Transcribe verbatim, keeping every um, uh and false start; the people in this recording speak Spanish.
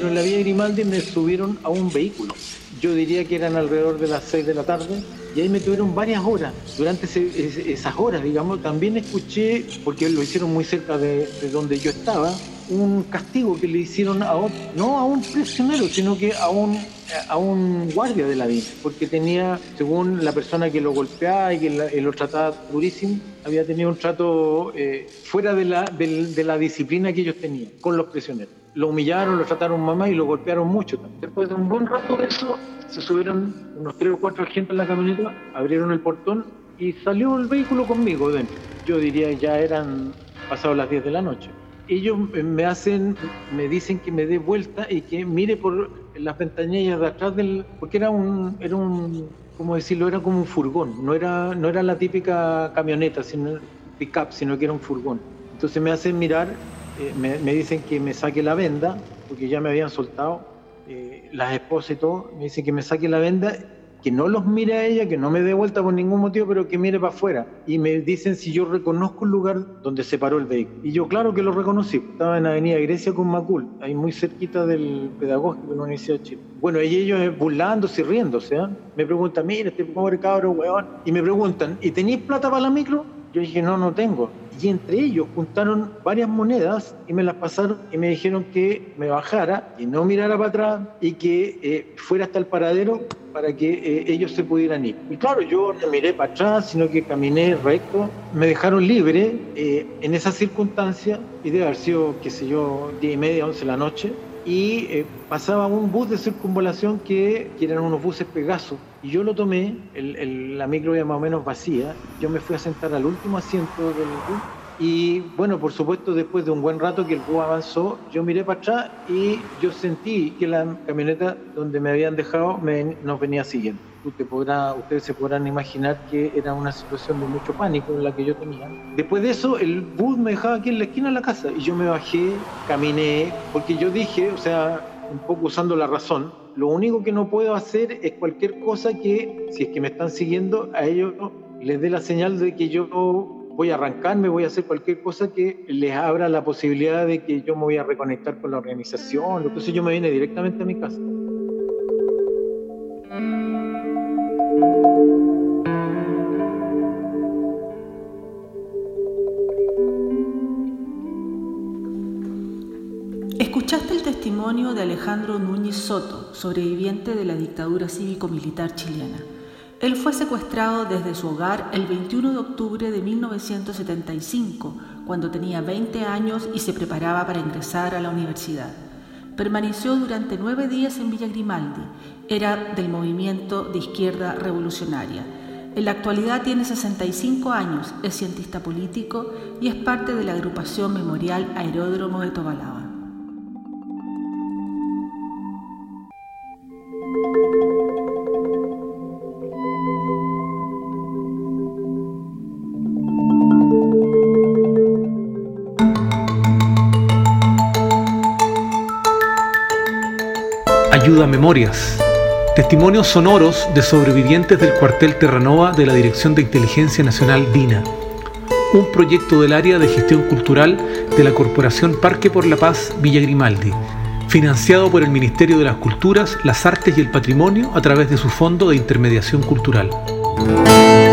pero en la Villa Grimaldi me subieron a un vehículo. Yo diría que eran alrededor de las seis de la tarde, y ahí me tuvieron varias horas. Durante ese, esas horas, digamos, también escuché, porque lo hicieron muy cerca de, de donde yo estaba, un castigo que le hicieron a otro, no a un prisionero, sino que a un, a un guardia de la villa, porque tenía, según la persona que lo golpeaba y que la, lo trataba durísimo, había tenido un trato eh, fuera de la, de, de la disciplina que ellos tenían con los prisioneros. Lo humillaron, lo trataron mamá y lo golpearon mucho también. Después de un buen rato de eso, se subieron unos tres o cuatro agentes en la camioneta, abrieron el portón y salió el vehículo conmigo dentro. Yo diría que ya eran pasadas las diez de la noche. Ellos me hacen, me dicen que me dé vuelta y que mire por las ventanillas de atrás del, porque era un, era un, ¿cómo decirlo? Era como un furgón, no era, no era la típica camioneta, sino pick-up, sino que era un furgón. Entonces me hacen mirar, eh, me, me dicen que me saque la venda, porque ya me habían soltado, eh, las esposas y todo, me dicen que me saque la venda, que no los mire a ella, que no me dé vuelta por ningún motivo, pero que mire para afuera. Y me dicen si yo reconozco el lugar donde se paró el vehículo. Y yo claro que lo reconocí, estaba en Avenida Grecia con Macul, ahí muy cerquita del Pedagógico de la Universidad de Chile. Bueno, y ellos burlándose y riéndose, ¿eh? Me preguntan, mira, este pobre cabro, weón. Y me preguntan, ¿y tenéis plata para la micro? Yo dije, no, no tengo. Y entre ellos juntaron varias monedas y me las pasaron y me dijeron que me bajara y no mirara para atrás y que eh, fuera hasta el paradero para que eh, ellos se pudieran ir. Y claro, yo no miré para atrás, sino que caminé recto. Me dejaron libre eh, en esa circunstancia y debe haber sido, qué sé yo, diez y media, once de la noche. Y eh, pasaba un bus de circunvalación que, que eran unos buses Pegaso. Y yo lo tomé, el, el, la micro ya más o menos vacía, yo me fui a sentar al último asiento del bus y bueno, por supuesto después de un buen rato que el bus avanzó, yo miré para atrás y yo sentí que la camioneta donde me habían dejado me, nos venía siguiendo. Usted podrá, ustedes se podrán imaginar que era una situación de mucho pánico en la que yo tenía. Después de eso, el bus me dejaba aquí en la esquina de la casa y yo me bajé, caminé, porque yo dije, o sea, un poco usando la razón, lo único que no puedo hacer es cualquier cosa que, si es que me están siguiendo, a ellos les dé la señal de que yo voy a arrancarme, voy a hacer cualquier cosa que les abra la posibilidad de que yo me voy a reconectar con la organización. Entonces yo me vine directamente a mi casa. Escuchaste el testimonio de Alejandro Núñez Soto, sobreviviente de la dictadura cívico-militar chilena. Él fue secuestrado desde su hogar el veintiuno de octubre de mil novecientos setenta y cinco, cuando tenía veinte años y se preparaba para ingresar a la universidad. Permaneció durante nueve días en Villa Grimaldi. Era del movimiento de izquierda revolucionaria. En la actualidad tiene sesenta y cinco años, es cientista político y es parte de la agrupación memorial Aeródromo de Tobalaba. Ayuda Memorias. Testimonios sonoros de sobrevivientes del cuartel Terranova de la Dirección de Inteligencia Nacional DINA. Un proyecto del área de gestión cultural de la Corporación Parque por la Paz Villa Grimaldi, financiado por el Ministerio de las Culturas, las Artes y el Patrimonio a través de su Fondo de Intermediación Cultural.